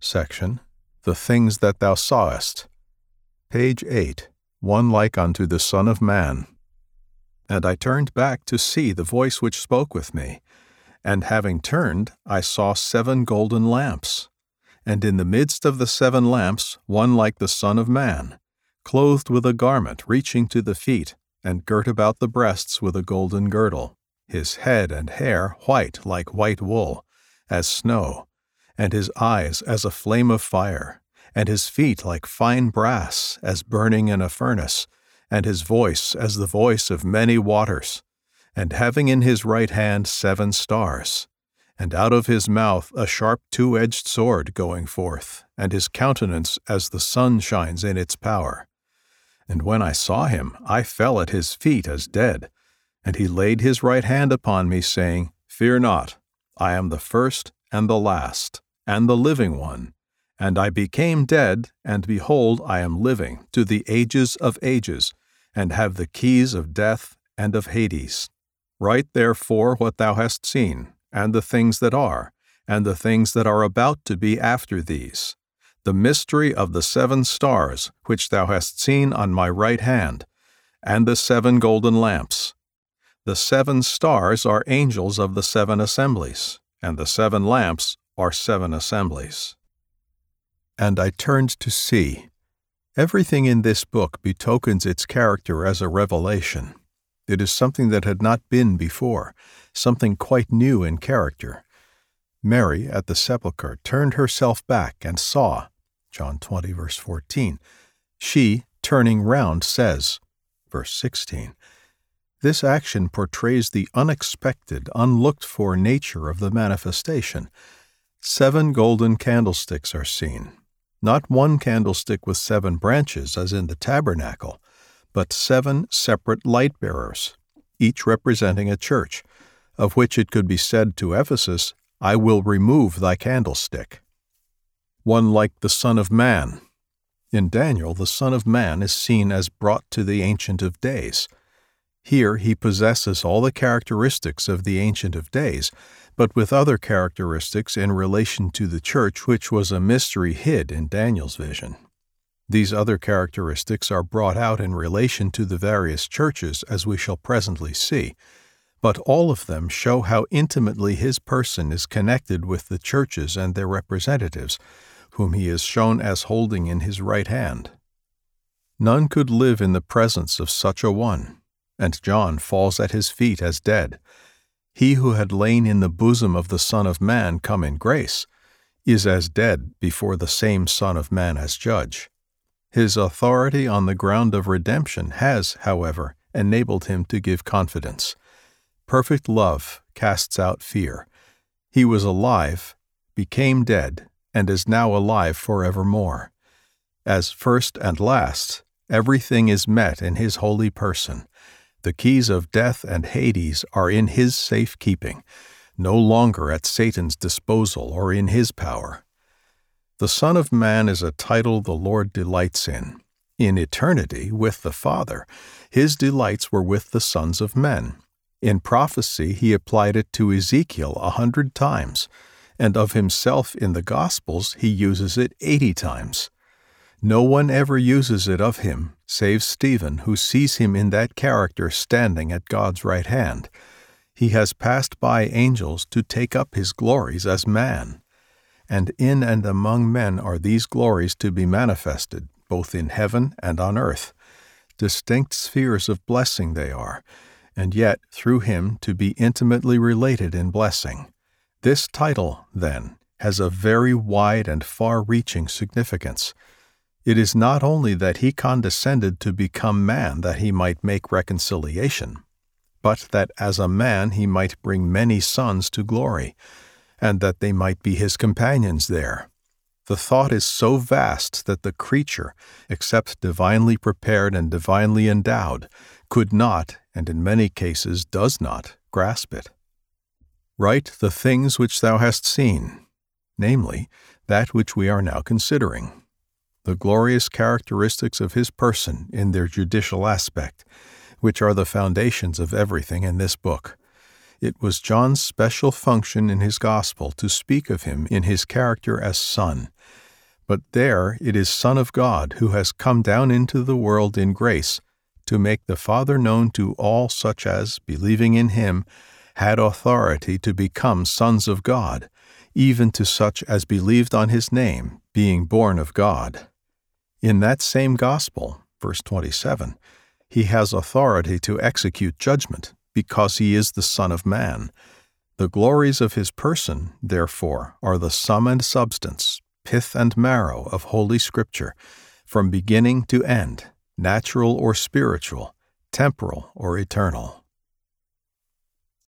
section, The Things That Thou Sawest. Page 8, One like unto the Son of Man. And I turned back to see the voice which spoke with me. And having turned, I saw 7 golden lamps. And in the midst of the 7 lamps, one like the Son of Man, clothed with a garment reaching to the feet, and girt about the breasts with a golden girdle, his head and hair white like white wool, as snow, and his eyes as a flame of fire, and his feet like fine brass, as burning in a furnace, and his voice as the voice of many waters, and having in his right hand 7 stars, and out of his mouth a sharp 2-edged sword going forth, and his countenance as the sun shines in its power. And when I saw him, I fell at his feet as dead. And he laid his right hand upon me, saying, Fear not, I am the first and the last, and the living one. And I became dead, and behold, I am living to the ages of ages, and have the keys of death and of Hades. Write therefore what thou hast seen, and the things that are, and the things that are about to be after these, the mystery of the 7 stars which thou hast seen on my right hand, and the 7 golden lamps. The 7 stars are angels of the 7 assemblies, and the 7 lamps are 7 assemblies. And I turned to see. Everything in this book betokens its character as a revelation. It is something that had not been before, something quite new in character. Mary, at the sepulchre, turned herself back and saw, John 20, verse 14. She, turning round, says, verse 16, this action portrays the unexpected, unlooked-for nature of the manifestation. 7 golden candlesticks are seen. Not one candlestick with 7 branches, as in the tabernacle, but 7 separate light-bearers, each representing a church, of which it could be said to Ephesus, I will remove thy candlestick. One like the Son of Man. In Daniel, the Son of Man is seen as brought to the Ancient of Days. Here he possesses all the characteristics of the Ancient of Days, but with other characteristics in relation to the church which was a mystery hid in Daniel's vision. These other characteristics are brought out in relation to the various churches, as we shall presently see, but all of them show how intimately his person is connected with the churches and their representatives, whom he is shown as holding in his right hand. None could live in the presence of such a one, and John falls at his feet as dead. He who had lain in the bosom of the Son of Man come in grace is as dead before the same Son of Man as judge. His authority on the ground of redemption has, however, enabled him to give confidence. Perfect love casts out fear. He was alive, became dead, and is now alive forevermore. As first and last, everything is met in his holy person. The keys of death and Hades are in his safe keeping, no longer at Satan's disposal or in his power. The Son of Man is a title the Lord delights in. In eternity, with the Father, his delights were with the sons of men. In prophecy, he applied it to Ezekiel 100 times, and of himself in the Gospels he uses it 80 times. No one ever uses it of him, save Stephen, who sees him in that character standing at God's right hand. He has passed by angels to take up his glories as man. And in and among men are these glories to be manifested, both in heaven and on earth. Distinct spheres of blessing they are, and yet through him to be intimately related in blessing. This title, then, has a very wide and far-reaching significance. It is not only that he condescended to become man that he might make reconciliation, but that as a man he might bring many sons to glory, and that they might be his companions there. The thought is so vast that the creature, except divinely prepared and divinely endowed, could not, and in many cases does not, grasp it. Write the things which thou hast seen, namely, that which we are now considering, the glorious characteristics of his person in their judicial aspect, which are the foundations of everything in this book. It was John's special function in his gospel to speak of him in his character as Son. But there it is Son of God who has come down into the world in grace to make the Father known to all such as, believing in him, had authority to become sons of God, even to such as believed on his name, being born of God. In that same gospel, verse 27, he has authority to execute judgment, because he is the Son of Man. The glories of his person, therefore, are the sum and substance, pith and marrow of Holy Scripture, from beginning to end, natural or spiritual, temporal or eternal.